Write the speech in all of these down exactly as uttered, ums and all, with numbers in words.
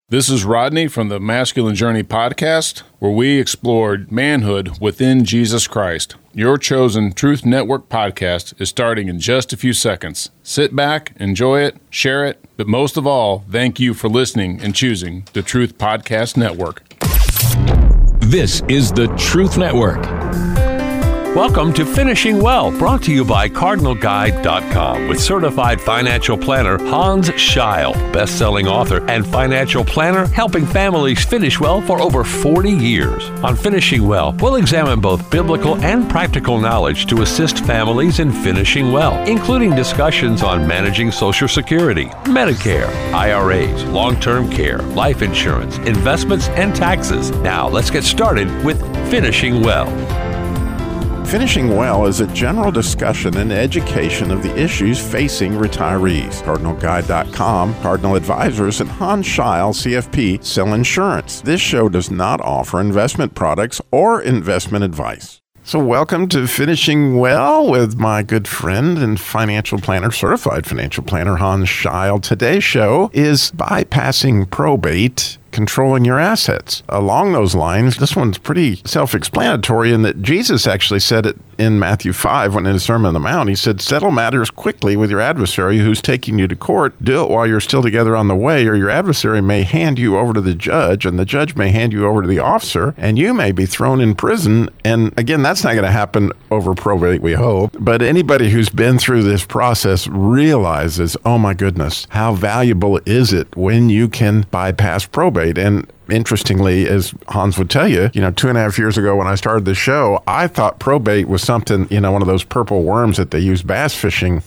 This is Rodney from the Masculine Journey podcast, where we explored manhood within Jesus Christ. Your chosen Truth Network podcast is starting in just a few seconds. Sit back, enjoy it, share it, but most of all, thank you for listening and choosing the Truth Podcast Network. This is the Truth Network. Welcome to Finishing Well, brought to you by Cardinal Guide dot com with certified financial planner Hans Scheil, best-selling author and financial planner helping families finish well for over forty years. On Finishing Well, we'll examine both biblical and practical knowledge to assist families in finishing well, including discussions on managing Social Security, Medicare, I R As, long-term care, life insurance, investments, and taxes. Now, let's get started with Finishing Well. Finishing Well is a general discussion and education of the issues facing retirees. Cardinal Guide dot com, Cardinal Advisors, and Hans Scheil, C F P, sell insurance. This show does not offer investment products or investment advice. So welcome to Finishing Well with my good friend and financial planner, certified financial planner, Hans Scheil. Today's show is bypassing probate, controlling your assets. Along those lines, this one's pretty self-explanatory in that Jesus actually said it in Matthew five when in his Sermon on the Mount. He said, settle matters quickly with your adversary who's taking you to court. Do it while you're still together on the way, or your adversary may hand you over to the judge, and the judge may hand you over to the officer, and you may be thrown in prison. And again, that's not going to happen over probate, we hope. But anybody who's been through this process realizes, oh my goodness, how valuable is it when you can bypass probate? And interestingly, as Hans would tell you, you know, two and a half years ago when I started the show, I thought probate was something, you know, one of those purple worms that they use bass fishing.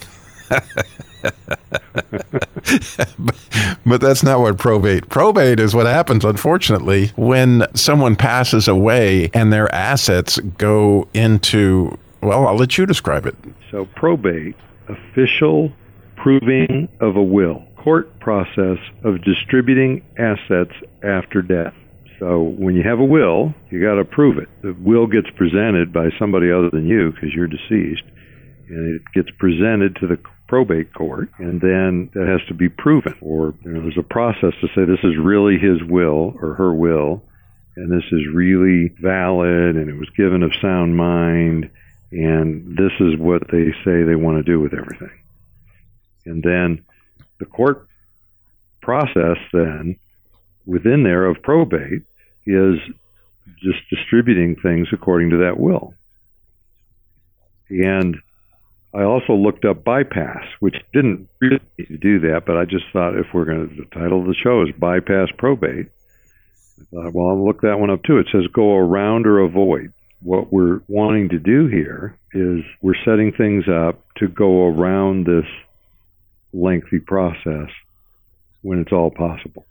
But that's not what probate. Probate is what happens, unfortunately, when someone passes away and their assets go into, well, I'll let you describe it. So probate, official proving of a will. Court process of distributing assets after death. So when you have a will, you got to prove it. The will gets presented by somebody other than you because you're deceased, and it gets presented to the probate court, and then that has to be proven. Or you know, there's a process to say this is really his will or her will, and this is really valid, and it was given of sound mind, and this is what they say they want to do with everything. And then the court process then within there of probate is just distributing things according to that will. And I also looked up bypass, which didn't really need to do that, but I just thought if we're going to, the title of the show is Bypass Probate. I thought, well, I'll look that one up too. It says go around or avoid. What we're wanting to do here is we're setting things up to go around this lengthy process when it's all possible.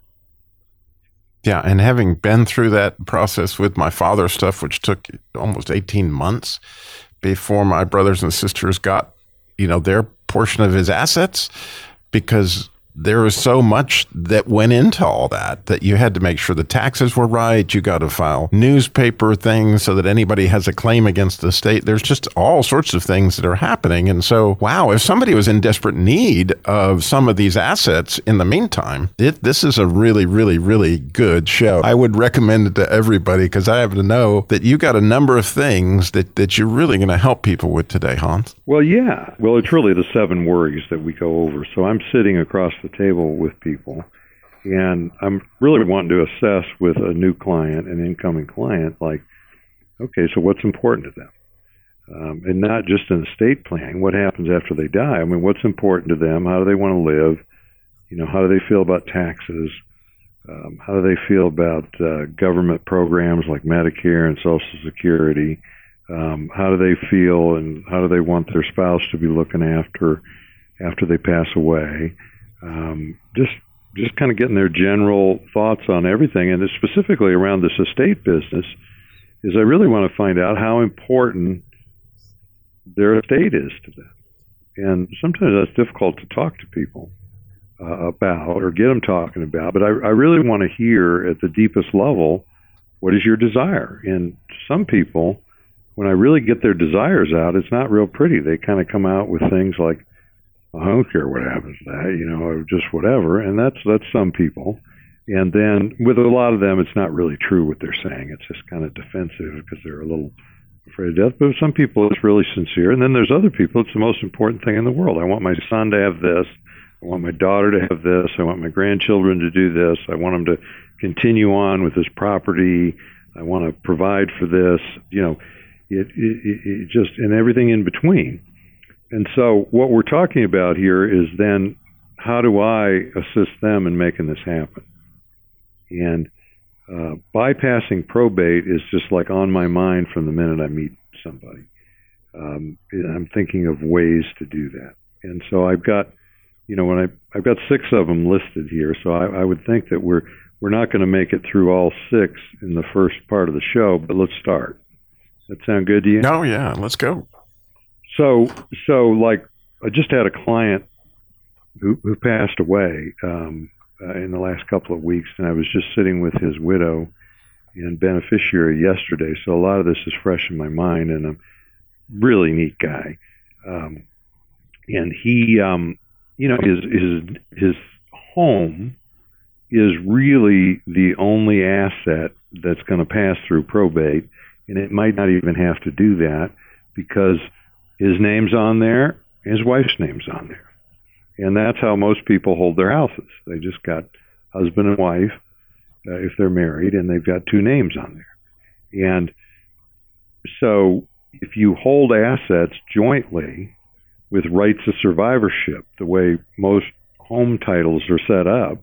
Yeah, and having been through that process with my father's stuff, which took almost eighteen months before my brothers and sisters got, you know, their portion of his assets, because there was so much that went into all that, that you had to make sure the taxes were right. You got to file newspaper things so that anybody has a claim against the state. There's just all sorts of things that are happening. And so, wow, if somebody was in desperate need of some of these assets in the meantime, it, this is a really, really, really good show. I would recommend it to everybody because I happen to know that you got a number of things that, that you're really going to help people with today, Hans. Well, yeah. Well, it's really the seven worries that we go over. So I'm sitting across the table with people, and I'm really wanting to assess with a new client, an incoming client, like, okay, so what's important to them? Um, and not just in estate planning, what happens after they die? I mean, what's important to them? How do they want to live? You know, how do they feel about taxes? Um, how do they feel about uh, government programs like Medicare and Social Security? Um, how do they feel, and how do they want their spouse to be looking after after they pass away? Um, just just kind of getting their general thoughts on everything, and specifically around this estate business, is I really want to find out how important their estate is to them. And sometimes that's difficult to talk to people uh, about or get them talking about, but I, I really want to hear at the deepest level, what is your desire? And some people, when I really get their desires out, it's not real pretty. They kind of come out with things like, I don't care what happens to that, you know, or just whatever. And that's that's some people. And then with a lot of them, it's not really true what they're saying. It's just kind of defensive because they're a little afraid of death. But with some people, it's really sincere. And then there's other people, it's the most important thing in the world. I want my son to have this. I want my daughter to have this. I want my grandchildren to do this. I want them to continue on with this property. I want to provide for this. You know, it, it, it just, and everything in between. And so what we're talking about here is then how do I assist them in making this happen? And uh, bypassing probate is just like on my mind from the minute I meet somebody. Um, I'm thinking of ways to do that. And so I've got, you know, when I I've got six of them listed here. So I, I would think that we're we're not going to make it through all six in the first part of the show, but let's start. Does that sound good to you? Oh yeah, let's go. So so like I just had a client who who passed away um, uh, in the last couple of weeks, and I was just sitting with his widow and beneficiary yesterday. So a lot of this is fresh in my mind, and a really neat guy. Um, and he, um, you know, his his his home is really the only asset that's going to pass through probate, and it might not even have to do that because his name's on there, his wife's name's on there. And that's how most people hold their houses. They just got husband and wife, uh, if they're married, and they've got two names on there. And so if you hold assets jointly with rights of survivorship, the way most home titles are set up,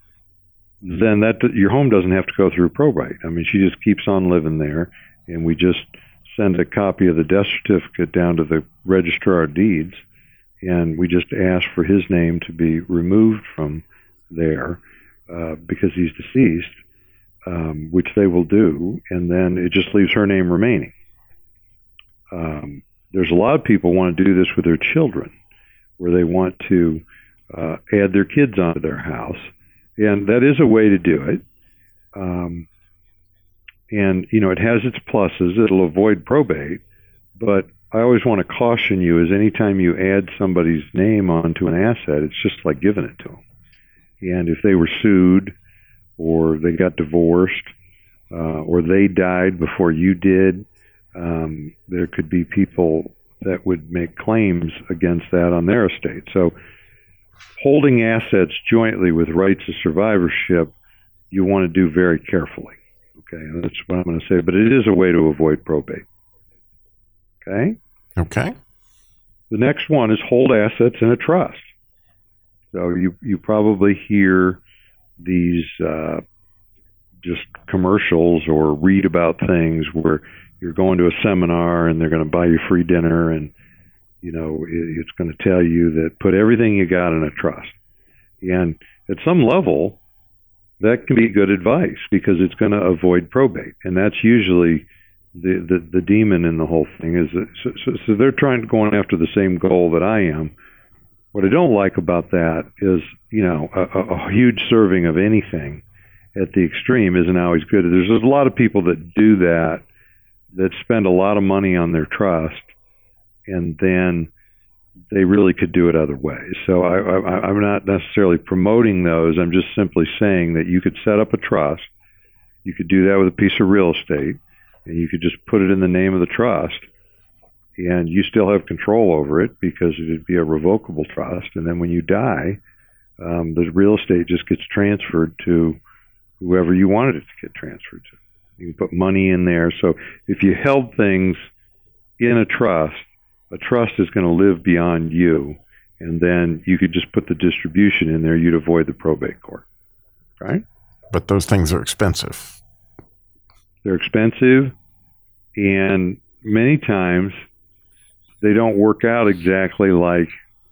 then that your home doesn't have to go through probate. I mean, she just keeps on living there, and we just send a copy of the death certificate down to the registrar of deeds, and we just ask for his name to be removed from there uh, because he's deceased, um, which they will do, and then it just leaves her name remaining. Um, there's a lot of people want to do this with their children, where they want to uh, add their kids onto their house, and that is a way to do it. Um, and, you know, it has its pluses. It'll avoid probate, but I always want to caution you is anytime you add somebody's name onto an asset, it's just like giving it to them. And if they were sued or they got divorced uh, or they died before you did, um, there could be people that would make claims against that on their estate. So holding assets jointly with rights of survivorship, you want to do very carefully. Okay, and that's what I'm going to say. But it is a way to avoid probate. Okay? Okay. The next one is hold assets in a trust. So you, you probably hear these uh, just commercials or read about things where you're going to a seminar and they're going to buy you free dinner, and you know it, it's going to tell you that put everything you got in a trust. And at some level, that can be good advice because it's going to avoid probate, and that's usually the, the, the demon in the whole thing. Is that, so, so, so they're trying going after the same goal that I am. What I don't like about that is, you know, a, a huge serving of anything at the extreme isn't always good. There's, there's a lot of people that do that, that spend a lot of money on their trust, and then they really could do it other ways. So I, I, I'm not necessarily promoting those. I'm just simply saying that you could set up a trust. You could do that with a piece of real estate, and you could just put it in the name of the trust, and you still have control over it because it would be a revocable trust. And then when you die, um, the real estate just gets transferred to whoever you wanted it to get transferred to. You can put money in there. So if you held things in a trust, a trust is going to live beyond you, and then you could just put the distribution in there. You'd avoid the probate court, right? But those things are expensive. They're expensive, and many times they don't work out exactly like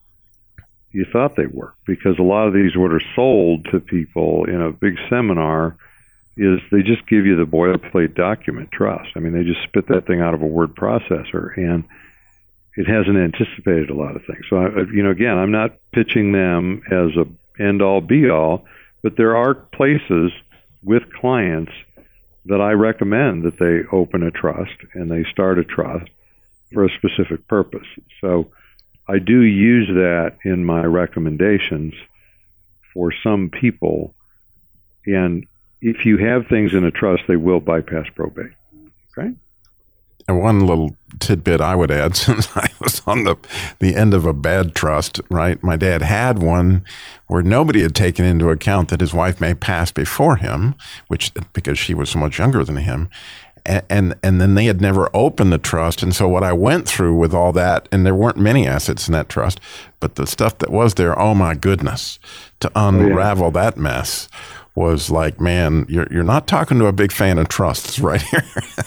you thought they were, because a lot of these what are sold to people in a big seminar is they just give you the boilerplate document trust. I mean, they just spit that thing out of a word processor, and it hasn't anticipated a lot of things. So, I, you know, again, I'm not pitching them as a end-all, be-all, but there are places with clients that I recommend that they open a trust and they start a trust for a specific purpose. So I do use that in my recommendations for some people And if you have things in a trust, they will bypass probate. Okay? And one little tidbit I would add, since I was on the, the end of a bad trust, right? My dad had one where nobody had taken into account that his wife may pass before him, which because she was so much younger than him. And, and and then they had never opened the trust. And so what I went through with all that, and there weren't many assets in that trust, but the stuff that was there, oh my goodness, to unravel oh, yeah. that mess was like, man, you're you're not talking to a big fan of trusts right here.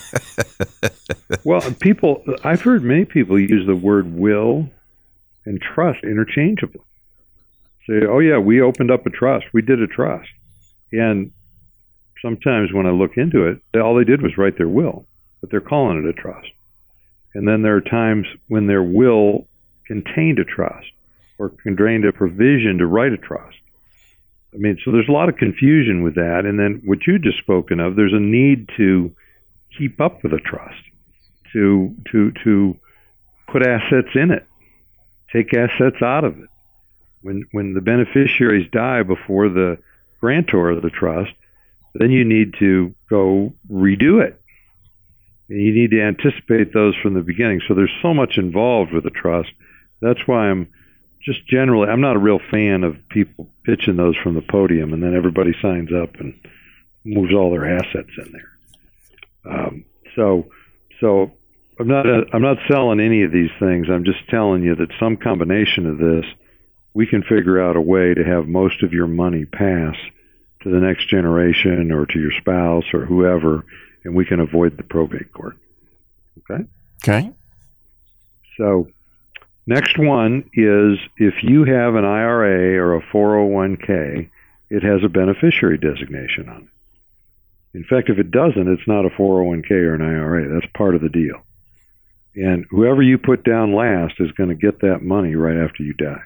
Well, people, I've heard many people use the word will and trust interchangeably. Say, oh yeah, we opened up a trust. We did a trust. And sometimes when I look into it, all they did was write their will, but they're calling it a trust. And then there are times when their will contained a trust or contained a provision to write a trust. I mean, so there's a lot of confusion with that. And then what you just spoken of, there's a need to keep up with a trust, to to to put assets in it, take assets out of it. When when the beneficiaries die before the grantor of the trust, then you need to go redo it. And you need to anticipate those from the beginning. So there's so much involved with a trust. That's why I'm just generally, I'm not a real fan of people pitching those from the podium and then everybody signs up and moves all their assets in there. Um, so, so I'm not, a, I'm not selling any of these things. I'm just telling you that some combination of this, we can figure out a way to have most of your money pass to the next generation or to your spouse or whoever, and we can avoid the probate court. Okay? Okay. So, next one is if you have an I R A or a four oh one k, it has a beneficiary designation on it. In fact, if it doesn't, it's not a four oh one k or an I R A. That's part of the deal. And whoever you put down last is going to get that money right after you die.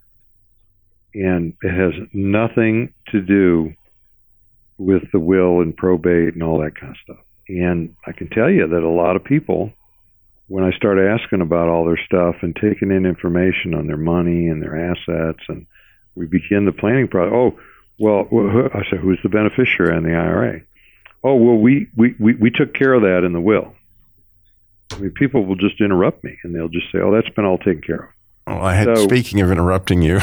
And it has nothing to do with the will and probate and all that kind of stuff. And I can tell you that a lot of people, when I start asking about all their stuff and taking in information on their money and their assets, and we begin the planning process, oh, well, I said, who's the beneficiary on the I R A? Oh, well, we, we, we, we took care of that in the will. I mean, people will just interrupt me, and they'll just say, oh, that's been all taken care of. Well, I had, so, speaking of interrupting you,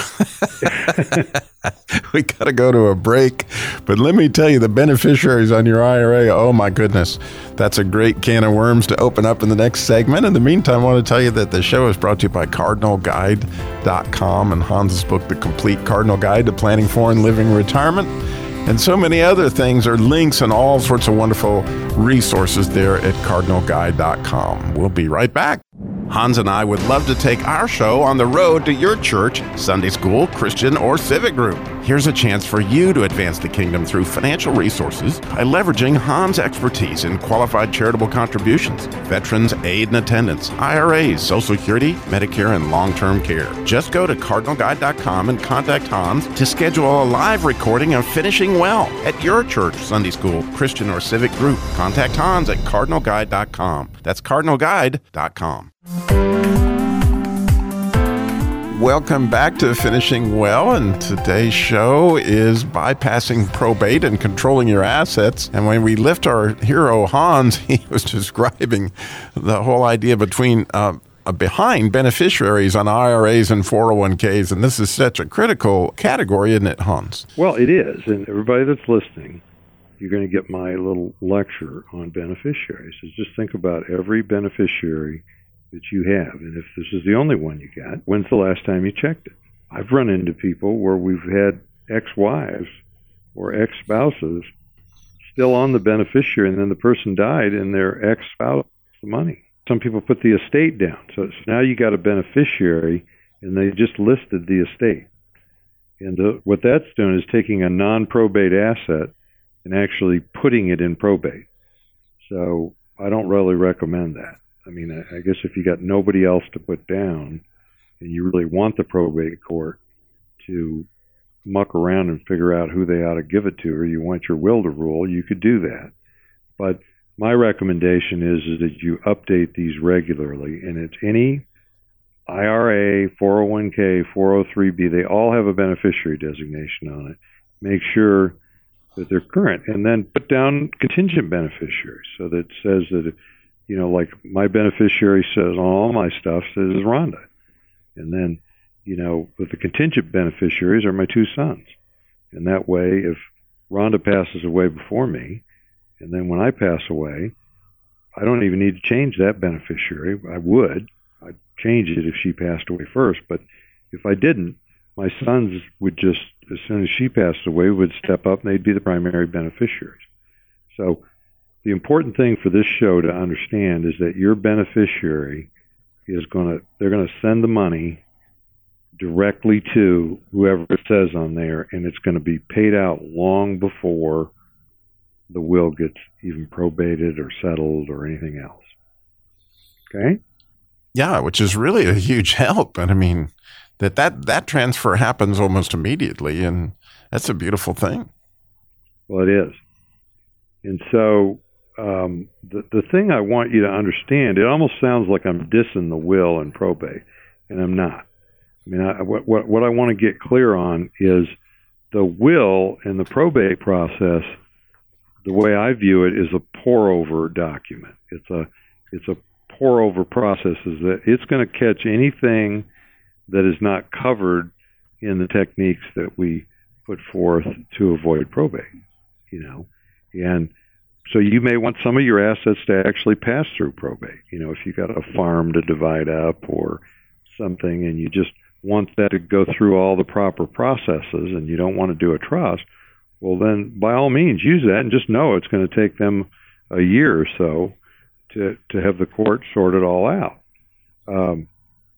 we got to go to a break. But let me tell you, the beneficiaries on your I R A, oh my goodness, that's a great can of worms to open up in the next segment. In the meantime, I want to tell you that the show is brought to you by Cardinal Guide dot com and Hans's book, The Complete Cardinal Guide to Planning for and Living Retirement. And so many other things are links and all sorts of wonderful resources there at Cardinal Guide dot com. We'll be right back. Hans and I would love to take our show on the road to your church, Sunday school, Christian, or civic group. Here's a chance for you to advance the kingdom through financial resources by leveraging Hans' expertise in qualified charitable contributions, veterans aid and attendance, I R As, Social Security, Medicare, and long-term care. Just go to Cardinal Guide dot com and contact Hans to schedule a live recording of Finishing Well at your church, Sunday school, Christian, or civic group. Contact Hans at Cardinal Guide dot com. That's Cardinal Guide dot com. Welcome back to Finishing Well, and today's show is bypassing probate and controlling your assets. And when we lift our hero Hans, he was describing the whole idea between uh, behind beneficiaries on I R As and four oh one k's, and this is such a critical category, isn't it, Hans? Well, it is, and everybody that's listening, you're going to get my little lecture on beneficiaries. Is just think about every beneficiary that you have, and if this is the only one you got, when's the last time you checked it? I've run into people where we've had ex-wives or ex-spouses still on the beneficiary, and then the person died and their ex-spouse gets the money. Some people put the estate down, so it's, now you got a beneficiary and they just listed the estate. And the, what that's doing is taking a non-probate asset and actually putting it in probate. So I don't really recommend that. I mean, I guess if you got nobody else to put down and you really want the probate court to muck around and figure out who they ought to give it to, or you want your will to rule, you could do that. But my recommendation is, is that you update these regularly, and it's any I R A, four oh one k, four oh three b, they all have a beneficiary designation on it. Make sure that they're current, and then put down contingent beneficiaries so that it says that, you know, like my beneficiary says on all my stuff says Rhonda. And then, you know, but the contingent beneficiaries are my two sons. And that way, if Rhonda passes away before me, and then when I pass away, I don't even need to change that beneficiary. I would. I'd change it if she passed away first. But if I didn't, my sons would just, as soon as she passed away, would step up and they'd be the primary beneficiaries. So the important thing for this show to understand is that your beneficiary is going to, they're going to send the money directly to whoever it says on there, and it's going to be paid out long before the will gets even probated or settled or anything else. Okay? Yeah, which is really a huge help. And I mean, that, that, that transfer happens almost immediately, and that's a beautiful thing. Well, it is. And so um, the, the thing I want you to understand, it almost sounds like I'm dissing the will and probate, and I'm not. I mean, I, what, what, what I want to get clear on is the will and the probate process, the way I view it, is a pour-over document. It's a it's a pour-over process, is that it's going to catch anything that is not covered in the techniques that we put forth to avoid probate, you know. And so you may want some of your assets to actually pass through probate. You know, if you got a farm to divide up or something and you just want that to go through all the proper processes and you don't want to do a trust, well, then by all means use that and just know it's going to take them a year or so to, to have the court sort it all out. Um,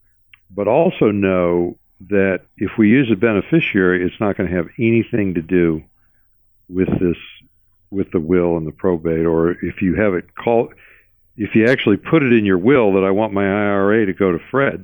but also know that if we use a beneficiary, it's not going to have anything to do with this, with the will and the probate. Or if you have it called, if you actually put it in your will that I want my I R A to go to Fred,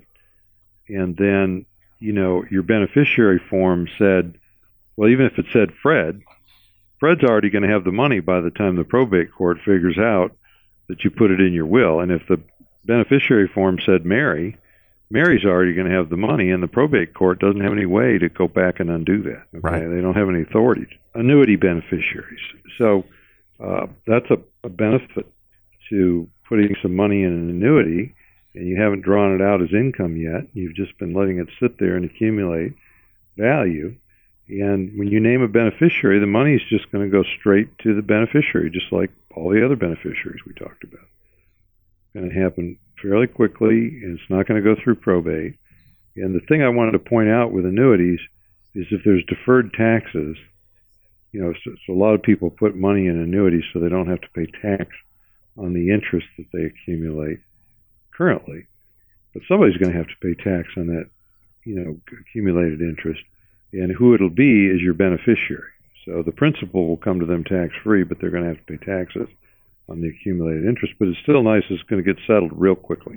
and then, you know, your beneficiary form said, well, even if it said Fred, Fred's already going to have the money by the time the probate court figures out that you put it in your will. And if the beneficiary form said Mary, Mary's already going to have the money, and the probate court doesn't have any way to go back and undo that. Okay? Right. They don't have any authority. Annuity beneficiaries. So uh, that's a, a benefit to putting some money in an annuity, and you haven't drawn it out as income yet. You've just been letting it sit there and accumulate value. And when you name a beneficiary, the money is just going to go straight to the beneficiary, just like all the other beneficiaries we talked about. It's going to happen fairly quickly, and it's not going to go through probate. And the thing I wanted to point out with annuities is if there's deferred taxes, you know, so, so a lot of people put money in annuities so they don't have to pay tax on the interest that they accumulate currently. But somebody's going to have to pay tax on that, you know, accumulated interest. And who it'll be is your beneficiary. So the principal will come to them tax-free, but they're going to have to pay taxes on the accumulated interest. But it's still nice. It's going to get settled real quickly.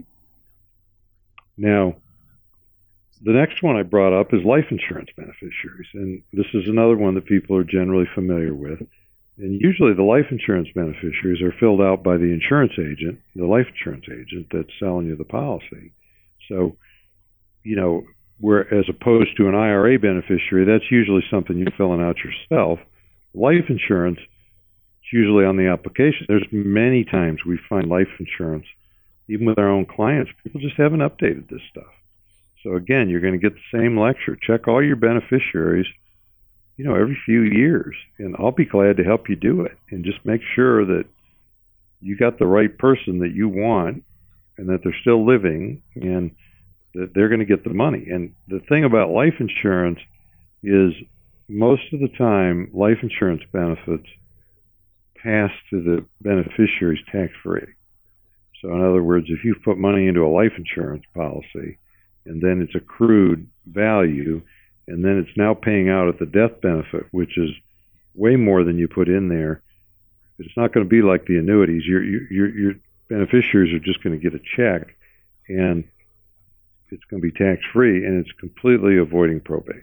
Now, the next one I brought up is life insurance beneficiaries. And this is another one that people are generally familiar with. And usually the life insurance beneficiaries are filled out by the insurance agent, the life insurance agent that's selling you the policy. So, you know, where as opposed to an I R A beneficiary, that's usually something you're filling out yourself. Life insurance, it's usually on the application. There's many times we find life insurance, even with our own clients, people just haven't updated this stuff. So again, you're going to get the same lecture. Check all your beneficiaries, you know, every few years, and I'll be glad to help you do it. And just make sure that you got the right person that you want, and that they're still living, and that they're going to get the money. And the thing about life insurance is most of the time, life insurance benefits pass to the beneficiaries tax-free. So in other words, if you've put money into a life insurance policy and then it's accrued value, and then it's now paying out at the death benefit, which is way more than you put in there, it's not going to be like the annuities. Your, your, your beneficiaries are just going to get a check, and it's going to be tax-free, and it's completely avoiding probate.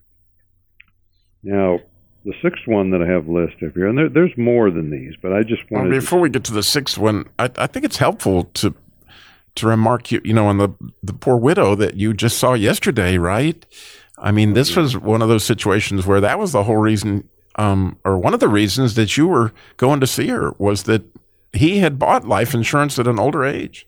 Now, the sixth one that I have listed up here, and there, there's more than these, but I just wanted well, before to... we get to the sixth one, I, I think it's helpful to to remark, you, you know, on the, the poor widow that you just saw yesterday, right? I mean, this was one of those situations where that was the whole reason um, or one of the reasons that you were going to see her was that he had bought life insurance at an older age.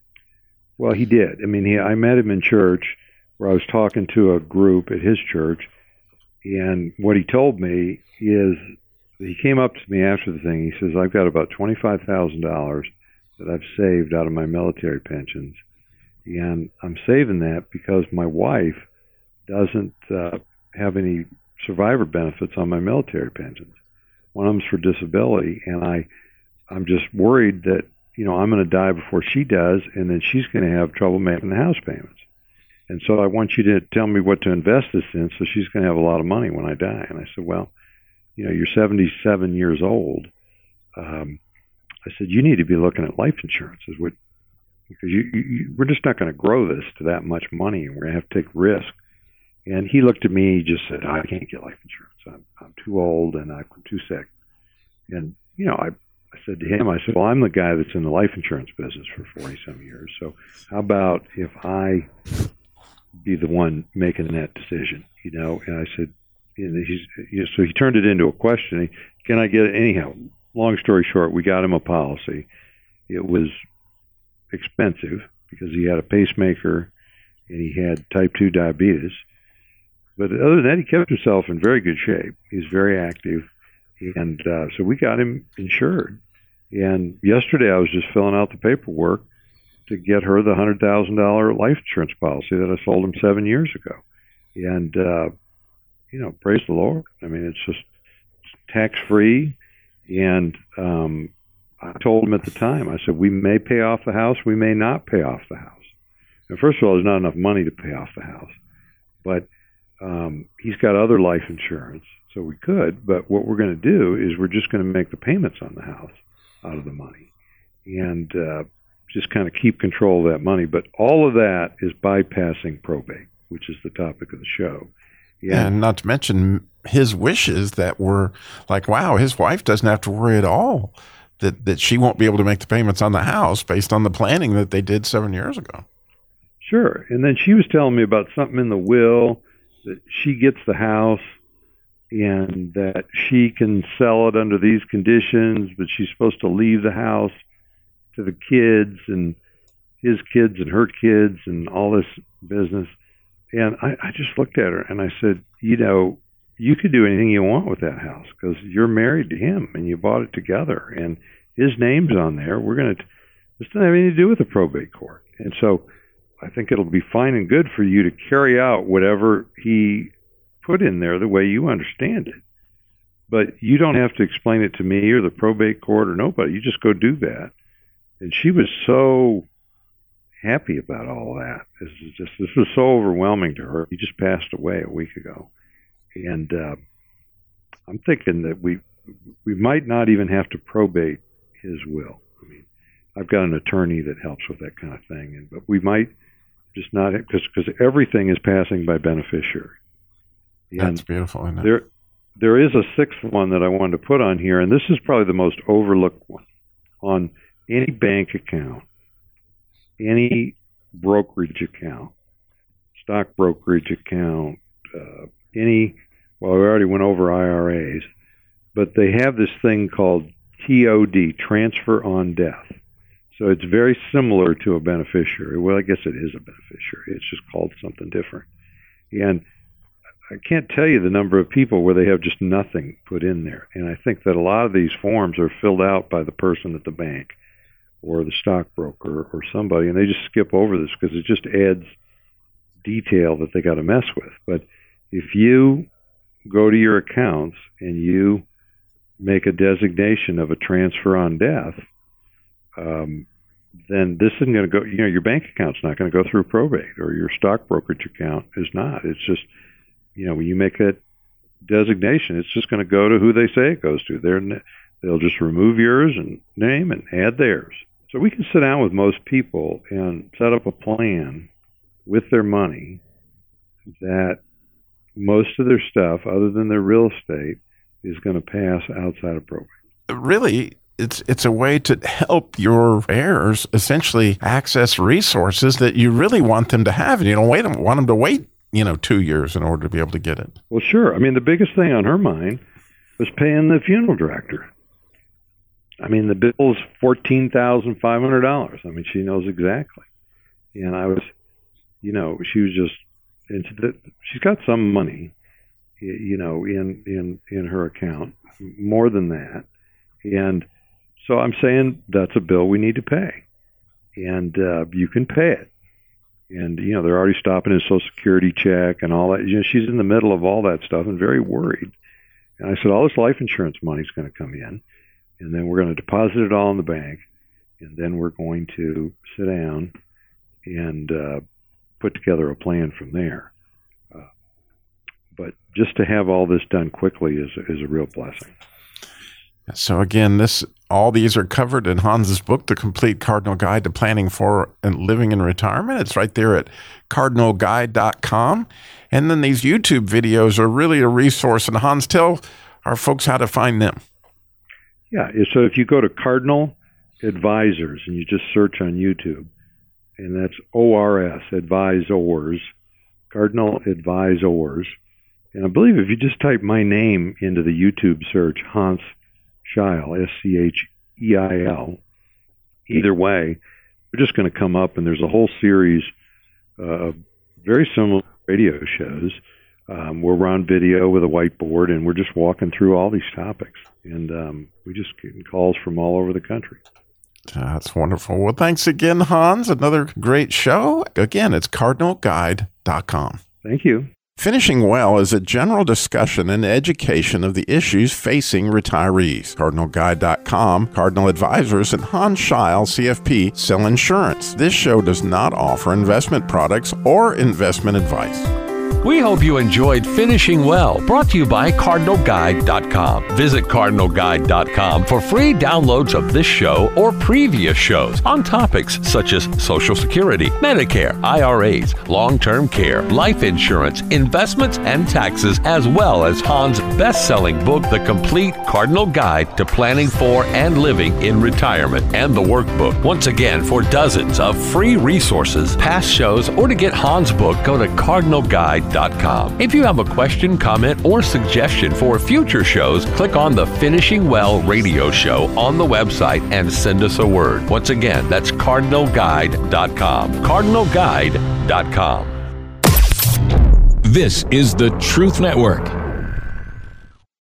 Well, he did. I mean, he, I met him in church where I was talking to a group at his church, and what he told me is he came up to me after the thing. He says, I've got about twenty-five thousand dollars that I've saved out of my military pensions, and I'm saving that because my wife doesn't uh, have any survivor benefits on my military pensions. One of them's for disability, and I, I'm just worried that, you know, I'm going to die before she does, and then she's going to have trouble making the house payments. And so I want you to tell me what to invest this in, so she's going to have a lot of money when I die. And I said, well, you know, you're seventy-seven years old. Um, I said, you need to be looking at life insurance, is what, because you, you, we're just not going to grow this to that much money, and we're going to have to take risk. And he looked at me, he just said, I can't get life insurance. I'm, I'm too old, and I'm too sick. And, you know, I, I said to him, I said, well, I'm the guy that's in the life insurance business for forty-some years. So how about if I be the one making that decision, you know? And I said, and he's, you know, so he turned it into a question. Can I get it? Anyhow, long story short, we got him a policy. It was expensive because he had a pacemaker and he had type two diabetes. But other than that, he kept himself in very good shape. He's very active. And uh, so we got him insured. And yesterday I was just filling out the paperwork to get her the one hundred thousand dollars life insurance policy that I sold him seven years ago. And, uh, you know, praise the Lord. I mean, it's just tax-free. And um, I told him at the time, I said, we may pay off the house, we may not pay off the house. And first of all, there's not enough money to pay off the house. But um, he's got other life insurance, so we could. But what we're going to do is we're just going to make the payments on the house out of the money and uh, just kind of keep control of that money. But all of that is bypassing probate, which is the topic of the show. Yeah. And not to mention his wishes that were like, wow, his wife doesn't have to worry at all that, that she won't be able to make the payments on the house based on the planning that they did seven years ago. Sure. And then she was telling me about something in the will that she gets the house and that she can sell it under these conditions, but she's supposed to leave the house to the kids and his kids and her kids and all this business. And I, I just looked at her and I said, you know, you could do anything you want with that house because you're married to him and you bought it together and his name's on there. We're going to, this doesn't have anything to do with the probate court. And so I think it'll be fine and good for you to carry out whatever he put in there the way you understand it. But you don't have to explain it to me or the probate court or nobody. You just go do that. And she was so happy about all that. This is just this was so overwhelming to her. He just passed away a week ago. And uh, I'm thinking that we we might not even have to probate his will. I mean, I've got an attorney that helps with that kind of thing, and but we might just not, because because everything is passing by beneficiary. And that's beautiful, isn't it? There, there is a sixth one that I wanted to put on here, and this is probably the most overlooked one. On any bank account, any brokerage account, stock brokerage account, uh, any, well, we already went over I R As, but they have this thing called T O D, transfer on death. So it's very similar to a beneficiary. Well, I guess it is a beneficiary. It's just called something different. And I can't tell you the number of people where they have just nothing put in there. And I think that a lot of these forms are filled out by the person at the bank or the stockbroker or somebody, and they just skip over this because it just adds detail that they got to mess with. But if you go to your accounts and you make a designation of a transfer on death, um, then this isn't going to go, you know, your bank account's not going to go through probate, or your stock brokerage account is not. It's just, you know, when you make that designation, it's just going to go to who they say it goes to. They're, they'll just remove yours and name and add theirs. So we can sit down with most people and set up a plan with their money that most of their stuff, other than their real estate, is going to pass outside of probate. Really, it's it's a way to help your heirs essentially access resources that you really want them to have, and you don't wait want them to wait, you know, two years in order to be able to get it. Well, sure. I mean, the biggest thing on her mind was paying the funeral director. I mean, the bill's fourteen thousand five hundred dollars. I mean, she knows exactly. And I was, you know, she was just, into the, she's got some money, you know, in, in, in her account, more than that. And so I'm saying that's a bill we need to pay. And uh, you can pay it. And, you know, they're already stopping his Social Security check and all that. You know, she's in the middle of all that stuff and very worried. And I said, all this life insurance money's going to come in. And then we're going to deposit it all in the bank, and then we're going to sit down and uh, put together a plan from there. Uh, but just to have all this done quickly is is a real blessing. So again, this all these are covered in Hans's book, The Complete Cardinal Guide to Planning for and Living in Retirement. It's right there at cardinal guide dot com. And then these YouTube videos are really a resource. And Hans, tell our folks how to find them. Yeah, so if you go to Cardinal Advisors and you just search on YouTube, and that's O R S, Advisors, Cardinal Advisors, and I believe if you just type my name into the YouTube search, Hans Scheil, S C H E I L, either way, you're just going to come up, and there's a whole series of very similar radio shows. Um, we're on video with a whiteboard, and we're just walking through all these topics. And um, we just get calls from all over the country. That's wonderful. Well, thanks again, Hans. Another great show. Again, it's cardinal guide dot com. Thank you. Finishing Well is a general discussion and education of the issues facing retirees. cardinal guide dot com, Cardinal Advisors, and Hans Scheil, C F P, sell insurance. This show does not offer investment products or investment advice. We hope you enjoyed Finishing Well, brought to you by cardinal guide dot com. Visit cardinal guide dot com for free downloads of this show or previous shows on topics such as Social Security, Medicare, I R As, long-term care, life insurance, investments, and taxes, as well as Hans' best-selling book, The Complete Cardinal Guide to Planning for and Living in Retirement, and the workbook. Once again, for dozens of free resources, past shows, or to get Hans' book, go to cardinal guide dot com. If you have a question, comment, or suggestion for future shows, click on the Finishing Well radio show on the website and send us a word. Once again, that's cardinal guide dot com. cardinal guide dot com. This is the Truth Network.